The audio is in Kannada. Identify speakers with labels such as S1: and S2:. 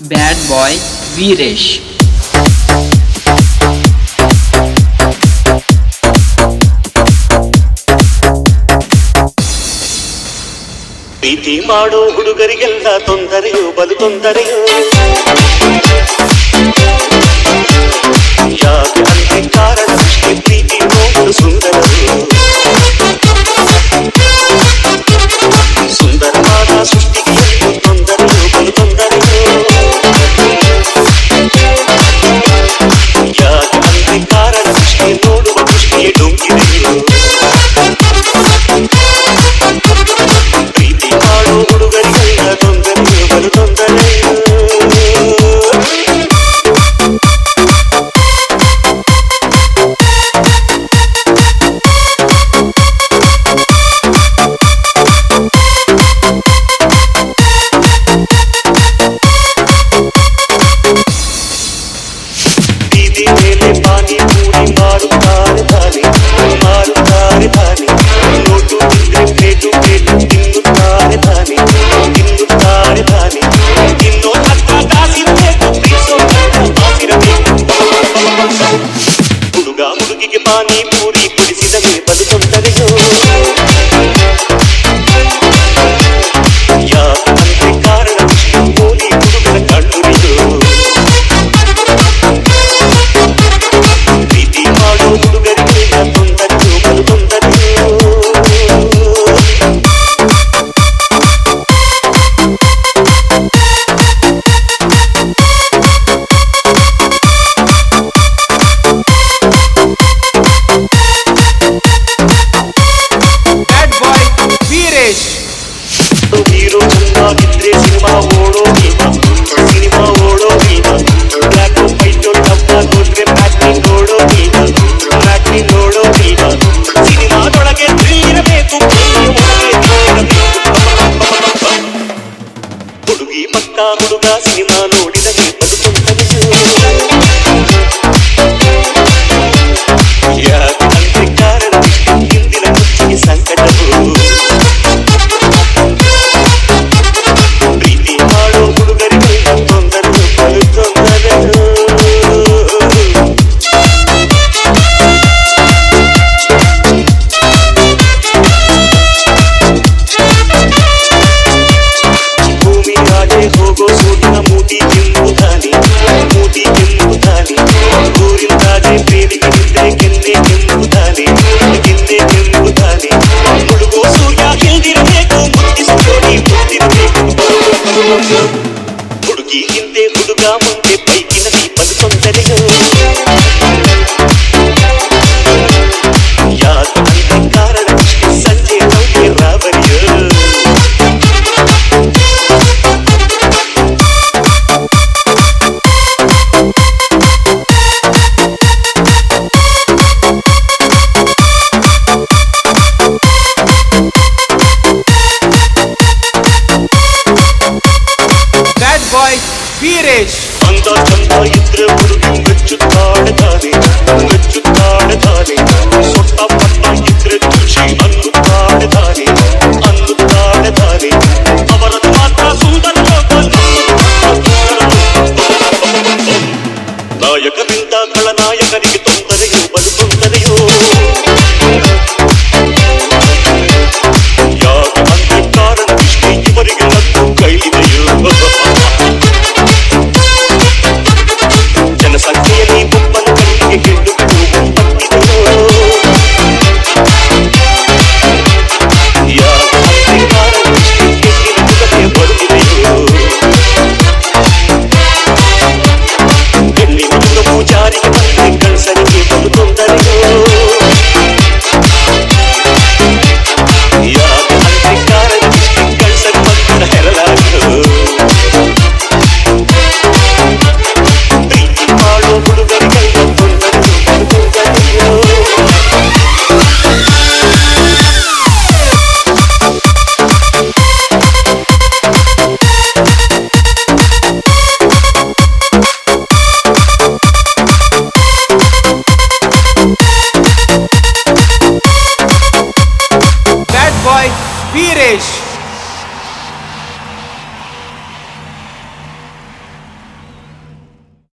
S1: ಬ್ಯಾಡ್ ಬಾಯ್ ವೀರೇಶ್.
S2: ಪ್ರೀತಿ ಮಾಡೋ ಹುಡುಗರಿಗೆಲ್ಲ ತೊಂದರೆಯೋ ಬಲು ತೊಂದರೆಯೋ. ಯಾಕೆ ಅಂತೆ ಕಾರಣ ಪ್ರೀತಿ ನೋಡಲು ಸುಂದರವೋ. ಸುಂದರವಾದ ಸೃಷ್ಟಿಗೆ ತೊಂದರೆಯೋ ಬಲು ತೊಂದರೆಯೋ. ಯಾಕೆ ಅಂತೆ ಕಾರಣ ಸೃಷ್ಟಿ ನೋಡುವ ದೃಷ್ಟಿಯೇ ಡೊಂಕಿದೆಯೋ. ಪ್ರೀತಿ ಮಾಡೋ ಹುಡುಗರಿಗೆಲ್ಲ ತೊಂದರೆಯೋ ಬಲು ತೊಂದರೆಯೋ. ಬೀದಿ ಮೇಲೆ ಪಾನಿ ಪೂರಿ ಮಾರುತ್ತಾರೆ ದಾನಿ, ಮಾರುತ್ತಾರೆ ದಾನಿ. ನೋಟು ತಿಂದ್ರೆ ಪ್ಲೇಟು ಪ್ಲೇಟು ತಿನ್ನುತ್ತಾರೆ ದಾನಿ, ತಿನ್ನುತ್ತಾರೆ ದಾನಿ. ತಿನ್ನೋ ತಕ್ಕ ಕಾಸಿರಬೇಕು, ಪ್ರೀಸೋ ತಕ್ಕ ಕಾಸಿರಬೇಕು. ಹುಡುಗ ಹುಡುಗಿಗೆ ಪಾನಿ ಪೂರಿ ಕುಡಿಸಿದರೆ ಬಲು ತೊಂದರೆಯೋ. ಯಾಕಂದ್ರೆ ಕಾರಣ ವಿಷ್ಣು ಕೋಲಿ ಹುಡುಗರ ಕಣ್ಣುರಿಯೋ. ಪ್ರೀತಿ ಮಾಡೋ ಹುಡುಗರಿಗೆಲ್ಲ ತೊಂದರೆಯೋ ಬಲು ತೊಂದರೆಯೋ.
S3: Bad boy Veeresh.
S2: ಹೀರೋ ಚೆನ್ನಾಗಿದ್ರೆ ಸಿನಿಮಾ ಓಡೋದಿಲ್ಲ, ಸಿನಿಮಾ ಓಡೋದಿಲ್ಲ. ಬ್ಲ್ಯಾಕ್ ವೈಟ್ ಡಬ್ಬ ನೋಡ್ರೆ ಮ್ಯಾಟ್ನಿ ನೋಡೋದಿಲ್ಲ, ಮ್ಯಾಟ್ನಿ ನೋಡೋದಿಲ್ಲ. ಸಿನಿಮಾದೊಳಗೆ ಇರಬೇಕು, ಹುಡುಗಿ ಪಕ್ಕ ಹುಡುಗ ಸಿನಿಮಾ ನೋಡಿದರೆ ಬದು ತೊಂದರೆಯೋ. ಯಾಕಂದ್ರೆ ಕಾರಣ ಹಿಂದಿನ ಮುಚ್ಚಿಗೆ ಸಂಕಟವು. ಪ್ರೀತಿ ಮಾಡೋ ಹುಡುಗರಿಗೆಲ್ಲ ತೊಂದರೆಯೋ ಬಲು ತೊಂದರೆಯೋ. ಭೂಮಿ ರಾಜೆ ಹೋಗೋ ಸೂಟಿನ ಮೂತಿ ಕೆಂಬುತ್ತಾನೆ, ಮೂತಿ ಕೆಂಬುತ್ತಾನೆ. ಊರಿನ ರಾಜೆ ಪ್ರೇಮಿಗಳಿದ್ರೆ ಕೆನ್ನೆ ಕೆಂಬುತ್ತಾನೆ, ಕೆನ್ನೆ ಕೆಂಬುತ್ತಾನೆ. ಮುಳುಗೋ ಸೂರ್ಯ ಎಲ್ದಿರಬೇಕು, ಮುತ್ತಿಸೋ ಜೋಡಿ ಮುತ್ತಿರಬೇಕು. ಹುಡುಗಿ ಹಿಂದೆ ಹುಡುಗ ಮುಂದೆ ಬೈಕಿನಲ್ಲಿ ಬಲು ತೊಂದರೆಯೋ. ಯಾಕಂದ್ರೆ ಕಾರಣ ಇಷ್ಟು ಸಂಜೆ ನೌಕೆ ರಾಬರಿಯೋ.
S3: ಬ್ಯಾಡ್ ಬಾಯ್ ವೀರೇಶ್.
S2: ಅಂದ ಚಂದ ಇದ್ರೆ ಹುಡುಗಿ ಮೆಚ್ಚುತ್ತಾಳೆ ತಾನೆ, ಮೆಚ್ಚುತ್ತಾಳೆ ತಾನೆ. ಸೊಟ್ಟ ಪಟ್ಟ ಇದ್ರೆ ಖುಷಿ ಅನ್ನುತ್ತಾಳೆ ತಾನೆ, ಅನ್ನುತ್ತಾಳೆ ತಾನೆ. ಅವರದು ಮಾತ್ರ ಸುಂದರ ಲೋಕ, ನಮ್ಮದು ಮಾತ್ರ ಸುಂದರ ಲೋಕ. ನಾಯಕರಿಂದ ಖಳನಾಯಕರಿಗೆ ತೊಂದರೆಯೋ ಬಲು ತೊಂದರೆಯೋ. ಯಾಕಂದ್ರೆ ಕಾರಣ ಇಷ್ಟೇ ಇವರಿಗೆ ನದ್ದು ಕೈಲಿದೆಯೋ. ಜನಸಂಖ್ಯೆಯಲ್ಲಿ ಒಬ್ಬನ ಕಣ್ಣಿಗೆ ಹೆಣ್ಣುಗಳು ಪಟ್ಟಿದೆಯೋ. ಯಾಕಂದ್ರೆ ಕಾರಣ ಇಷ್ಟೇ ಹೆಣ್ಣಿನ ಮುಖಕ್ಕೆ ಬರುತ್ತಿದೆಯೋ. ಹೆಣ್ಣಿನ ಮುಖ ಪೂಜಾರಿಗೆ ಬಂದ್ರೆ ಕಳ್ಸರಿಗೆ ಬಲು ತೊಂದರೆಯೋ. ಯಾಕಂದ್ರೆ ಕಾರಣ ಇಷ್ಟೇ ಕಳ್ಸಕ್ಕೆ ಬಂದ ಹೆರಲಾಗೋ. ಪ್ರೀತಿ ಮಾಡೋ ಹುಡುಗರಿಗೆಲ್ಲ ತೊಂದರೆಯೋ ಬಲು ತೊಂದರೆಯೋ.
S3: Bad boy Veeresh.